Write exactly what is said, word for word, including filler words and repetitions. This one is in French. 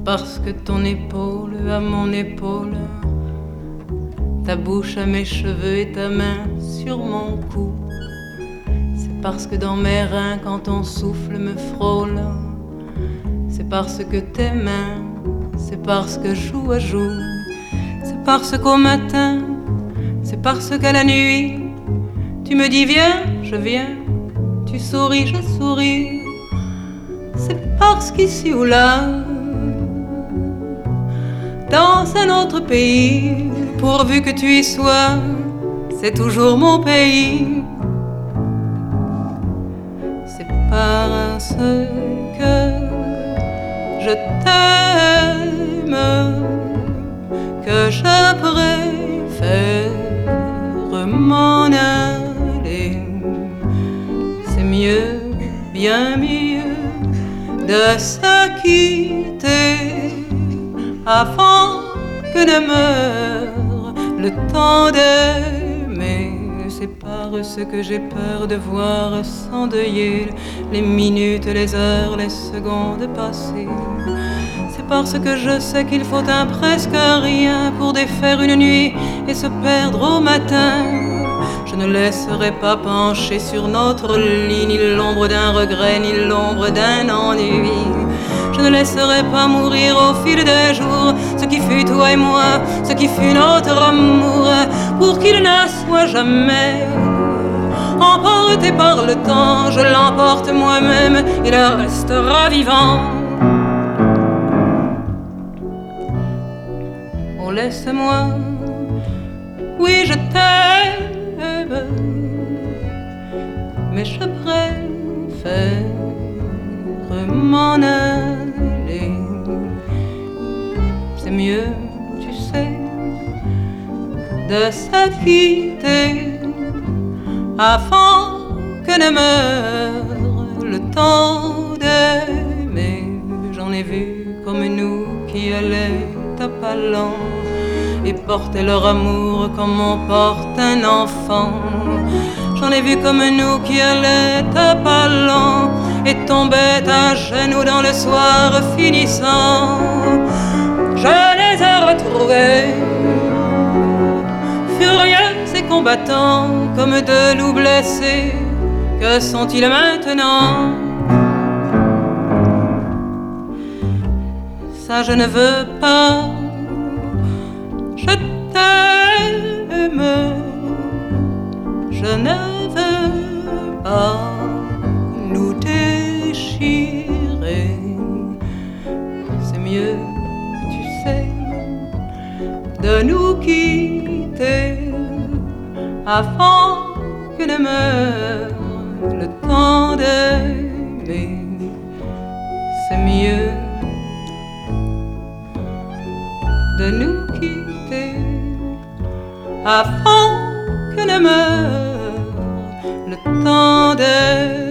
parce que ton épaule à mon épaule, ta bouche à mes cheveux et ta main sur mon cou. C'est parce que dans mes reins quand ton souffle me frôle, c'est parce que tes mains, c'est parce que joue à joue, c'est parce qu'au matin, c'est parce qu'à la nuit, tu me dis viens, je viens, tu souris, je souris. C'est parce qu'ici ou là, dans un autre pays, pourvu que tu y sois, c'est toujours mon pays. C'est parce que je t'aime que je préfère m'en aller. C'est mieux, bien mieux de se quitter avant que ne meure le temps d'aimer. C'est parce que j'ai peur de voir s'endeuiller les minutes, les heures, les secondes passées. C'est parce que je sais qu'il faut un presque rien pour défaire une nuit et se perdre au matin. Je ne laisserai pas pencher sur notre lit ni l'ombre d'un regret, ni l'ombre d'un ennui. Je ne laisserai pas mourir au fil des jours ce qui fut toi et moi, ce qui fut notre amour, pour qu'il ne soit jamais emporté par le temps. Je l'emporte moi-même, il restera vivant. Oh, laisse-moi, oui je t'aime, mais je préfère m'en aller. C'est mieux, tu sais, de se quitter avant que ne meure le temps d'aimer. J'en ai vu comme nous qui allaient à pas lents et portaient leur amour comme on porte un enfant. J'en ai vu comme nous qui allaient à pas lents et tombaient à genoux dans le soir finissant. Je les ai retrouvés, furieux et combattants, comme deux loups blessés. Que sont-ils maintenant? Ça je ne veux pas. Je t'aime, je ne veux pas nous déchirer. C'est mieux, tu sais, de nous quitter avant que ne meure le temps d'aimer. C'est mieux de nous quitter avant que ne meure le temps d'aimer.